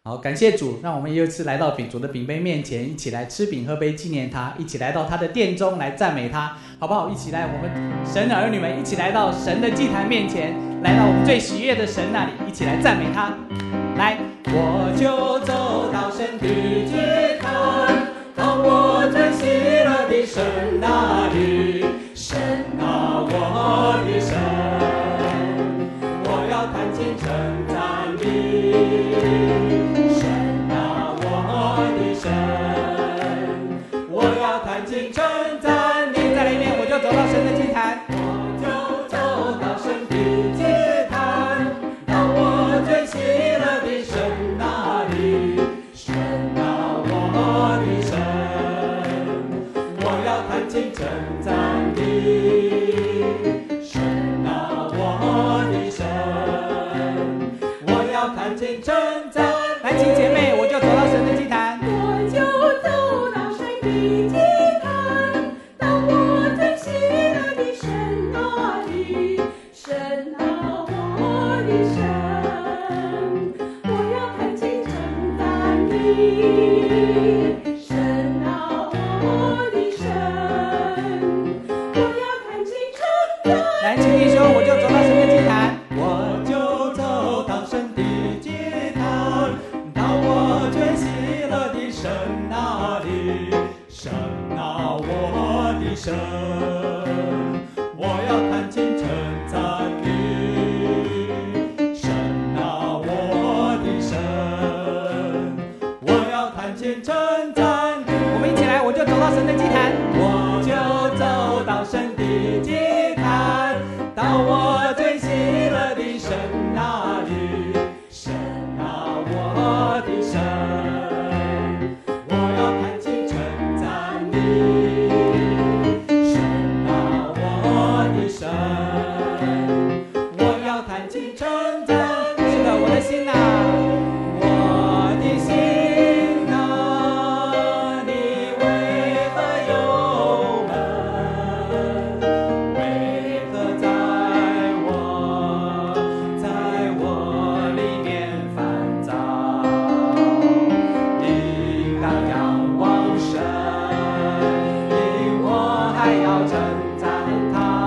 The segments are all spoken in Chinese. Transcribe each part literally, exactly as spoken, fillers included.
好，感谢主，让我们又一次来到主的饼杯面前，一起来吃饼喝杯纪念他，一起来到他的殿中来赞美他，好不好？一起来，我们神的儿女们一起来到神的祭坛面前，来到我们最喜悦的神那里，一起来赞美他。来，我就走到神的祭坛，到我最喜乐的神那里，神啊，我的神，我要弹琴称赞你。称赞你，再来一遍，我就走到神的祭坛，我就走到神的祭坛，到我最喜乐的神那里，神啊，我的神，我要弹琴称赞你，神啊，我的神，我要弹琴称赞。来，请姐妹，我就走到神的祭坛， 我就走到神的祭坛。 神，我要弹琴称赞你，神啊，我的神，我要弹琴称赞你。我们一起来，我就走到神的祭坛，我就走到神的祭坛，到我最喜乐的神那里，神啊，我的神，我要弹琴称赞你。我要弹琴称赞，是的，我的心呐、啊，我的心呐、啊，你为何忧闷？为何在我，在我里面烦躁？应当仰望神，因我还要称赞他。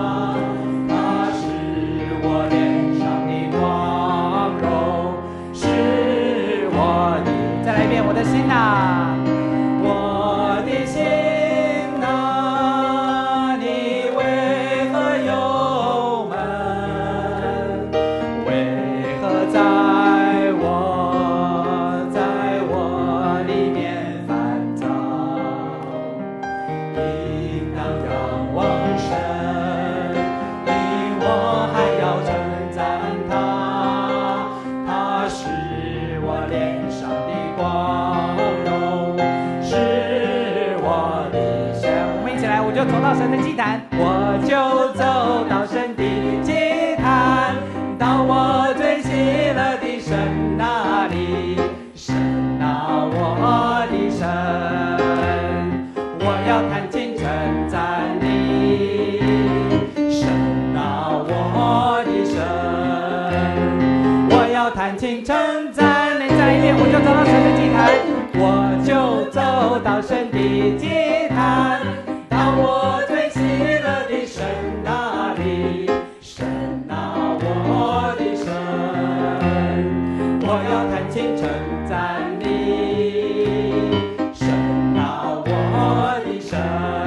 我的心呐，我的心呐，你为何忧闷？为何在我，在我里面烦躁？应当仰望神，因我还要称赞他，他是我脸上的光。我就走到神的祭坛，我就走到神的祭坛，到我最喜乐的神那里，神啊，我的神，我要弹琴称赞你，神啊，我的神，我要弹琴称赞你。再来一遍，我就走到神的祭坛，我就走到神的祭坛。到我最喜乐的神那里，神啊，我的神，我要弹琴称赞你，神啊，我的神，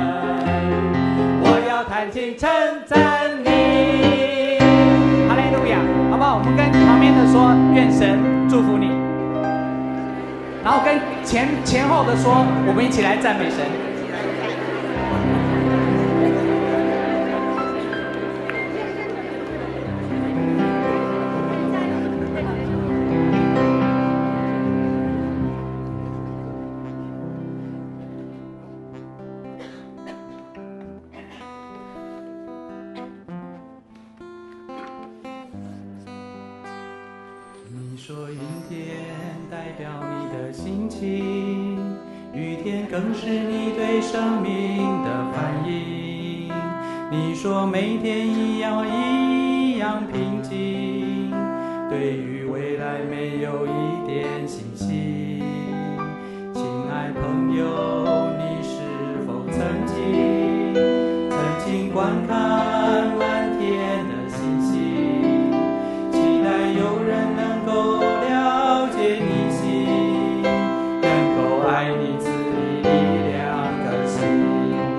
我要弹琴称赞你。哈利路亚，好不好？我们跟旁边的说，愿神祝福你，然后跟前前后的说，我们一起来赞美神。你说阴天代表你的心情，雨天更是你对生命的反应。你说每天一样一样平静，对于未来没没有一点信息。亲爱朋友，你是否曾经曾经观看满天的星星，期待有人能够了解你心，能够爱你，赐你力量更新。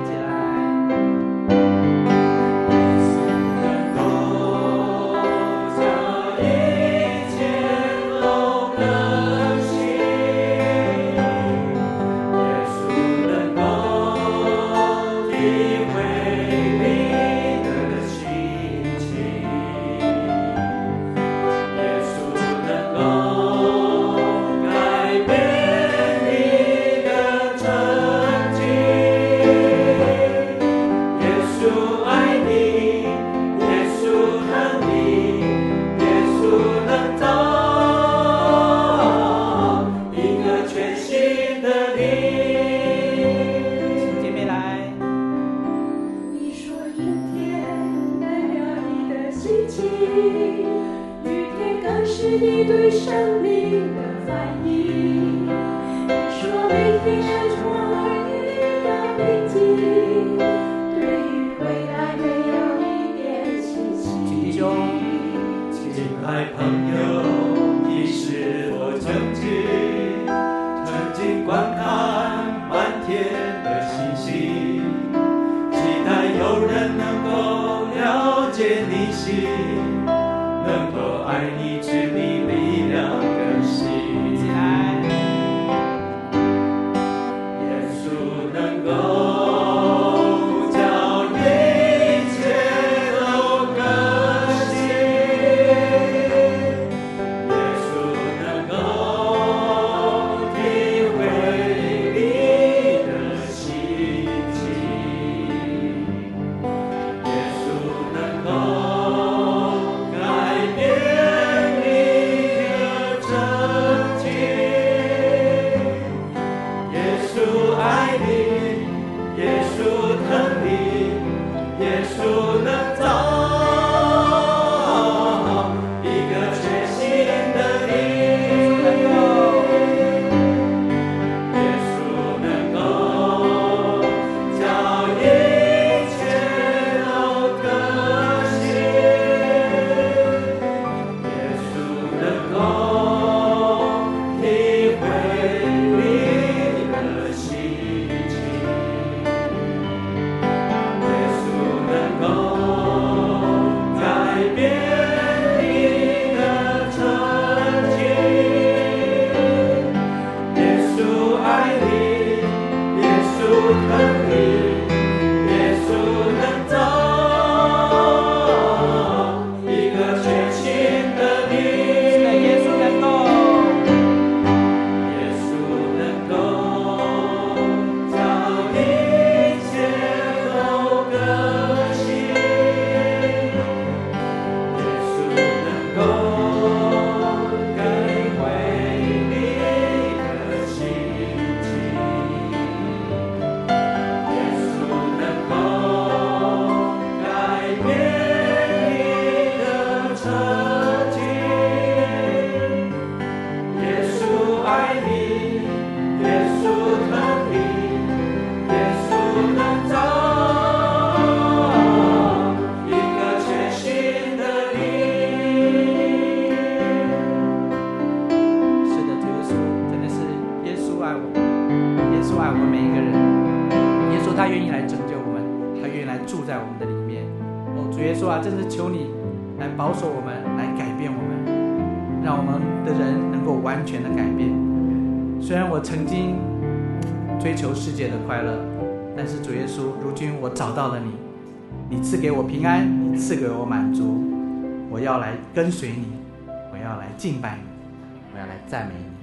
曾经追求世界的快乐，但是主耶稣，如今我找到了你，你赐给我平安，你赐给我满足，我要来跟随你，我要来敬拜你，我要来赞美你。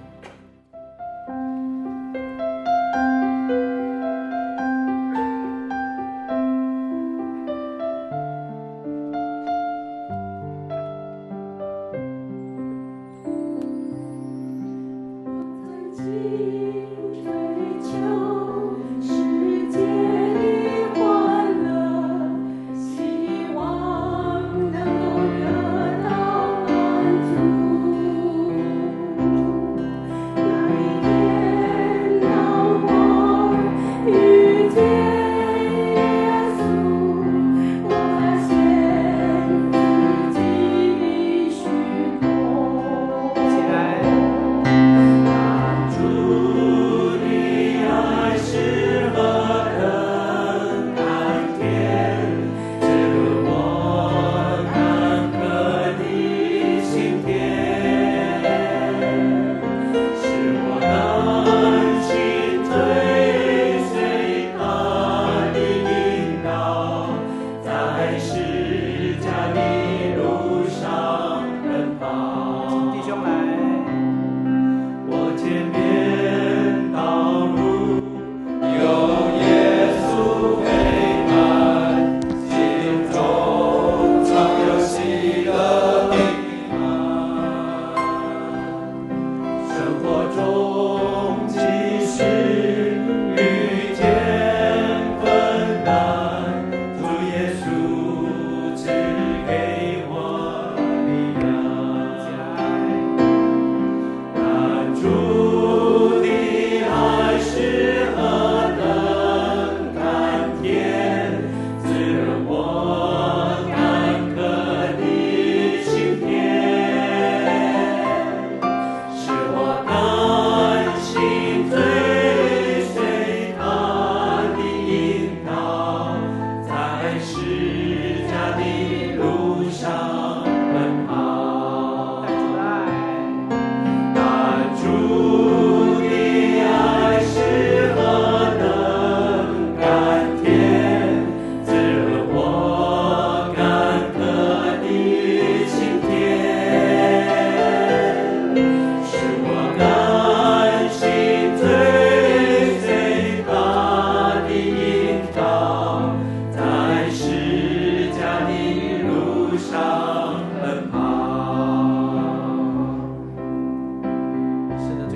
希望能够得到满足。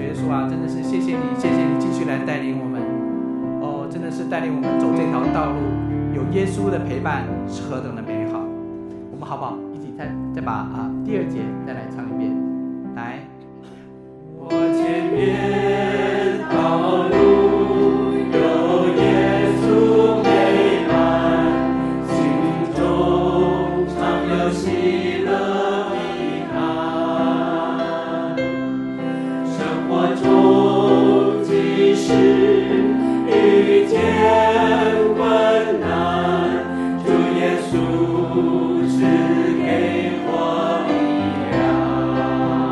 耶稣啊，真的是谢谢你，谢谢你继续来带领我们。哦，真的是带领我们走这条道路，有耶稣的陪伴是何等的美好。我们好不好一起再再把啊第二节再来唱一遍？来， 我前面道路有耶稣陪伴，心中常有喜乐平安。生活中即使遇见困难，主耶稣是给我力量。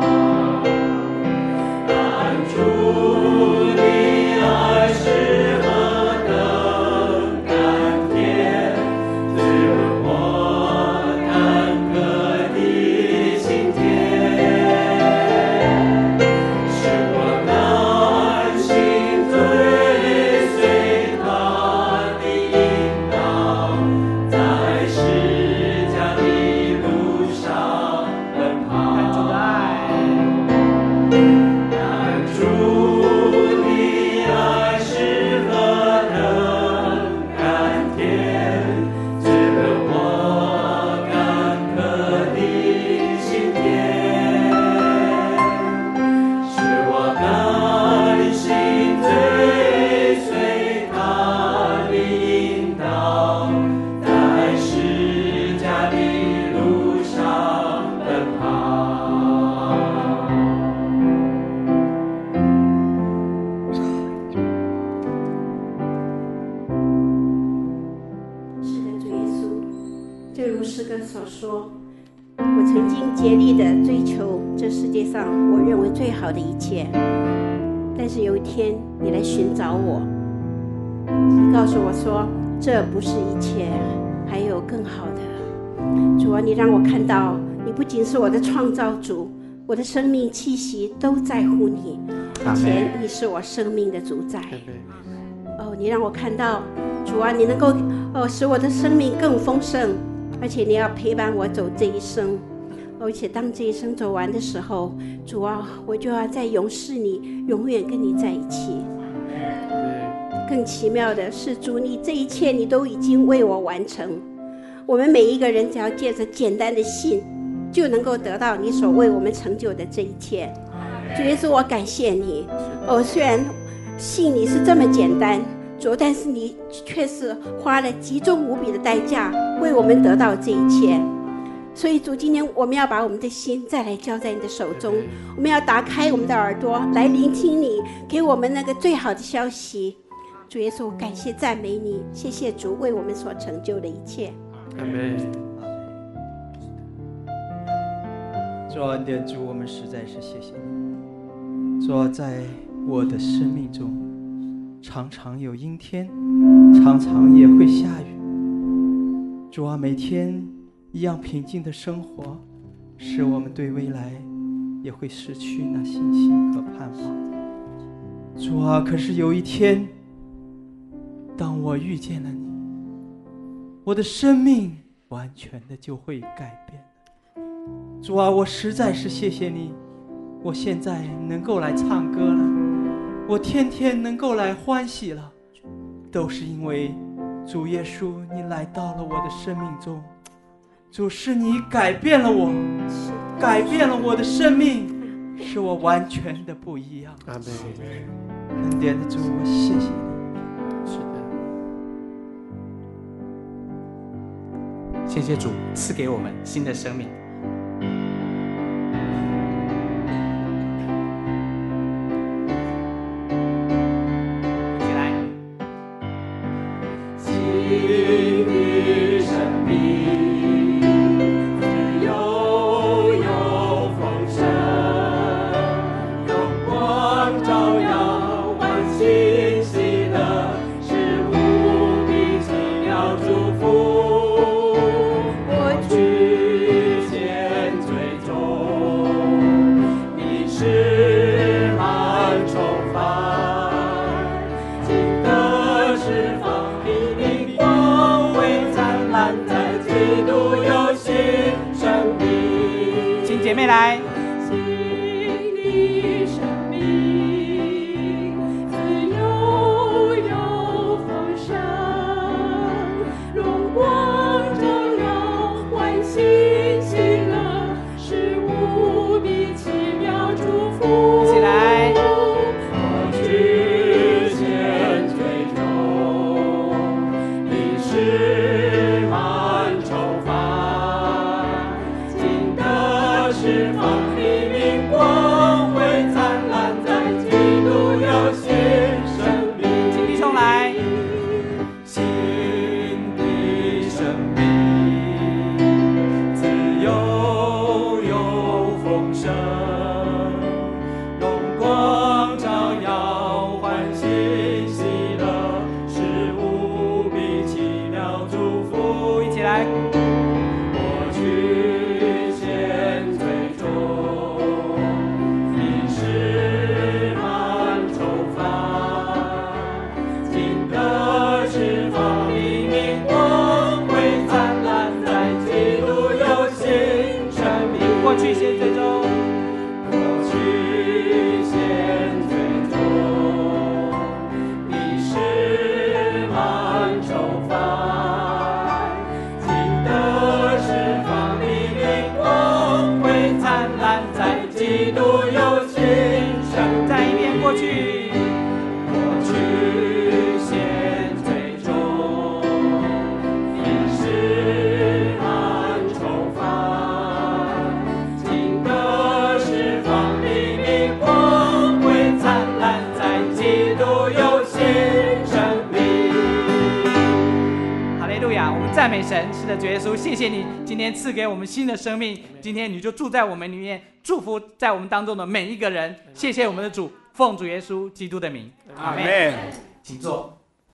难主你爱是何等甘甜，滋润我坎坷的心田，使我甘心追随他的引导，在十架的路上奔跑。 看主的爱， 但主你爱是何等甘甜，滋润我坎坷的心田，使我甘心追随他的引导，在十架的路上奔跑。 是的，主耶稣，正如诗歌所说，我曾经竭力的追求这世界上我认为最好的一切，但是有一天你来寻找我，你告诉我说这不是一切，还有更好的。主啊，你让我看到你不仅是我的创造主，我的生命气息都在乎你，而且你是我生命的主宰。哦，你让我看到，主啊，你能够哦使我的生命更丰盛，而且你要陪伴我走这一生。而且当这一生走完的时候，主啊，我就要在永世里永远跟你在一起。更奇妙的是，主，你这一切你都已经为我完成。我们每一个人只要借着简单的信，就能够得到你所为我们成就的这一切。主耶稣，我感谢你。哦，虽然信你是这么简单，主，但是你却是花了极重无比的代价为我们得到这一切。所以主，今天我们要把我们的心再来交在你的手中，我们要打开我们的耳朵来聆听你给我们那个最好的消息。主耶稣，我感谢赞美你，谢谢主为我们所成就的一切。 阿们。 主恩典主，我们实在是谢谢你。主啊，在我的生命中，常常有阴天，常常也会下雨。主啊，每天一样平静的生活，使我们对未来也会失去那信心和盼望。主啊，可是有一天，当我遇见了你，我的生命完全的就会改变了。主啊，我实在是谢谢你，我现在能够来唱歌了，我天天能够来欢喜了，都是因为主耶稣你来到了我的生命中。主，是你改变了我，改变了我的生命，使我完全的不一样。 阿们。 恩典的主，我谢谢你。 是的，谢谢主赐给我们新的生命。一起来， 新的生命自由又丰盛，荣光照耀，欢欣喜乐，是无比奇妙祝福。我去前最终，你是满充满，经得释放的灵光为灿烂，在基督有新生命。 请姐妹来。 新的生命过去，过去现最终，你是安重返，今的释放黎明光辉灿烂，在基督有新生命。哈利路亚！我们赞美神，是的，主耶稣，谢谢你今天赐给我们新的生命，今天你就住在我们里面，祝福在我们当中的每一个人。谢谢我们的主，奉主耶稣基督的名，阿们。请坐。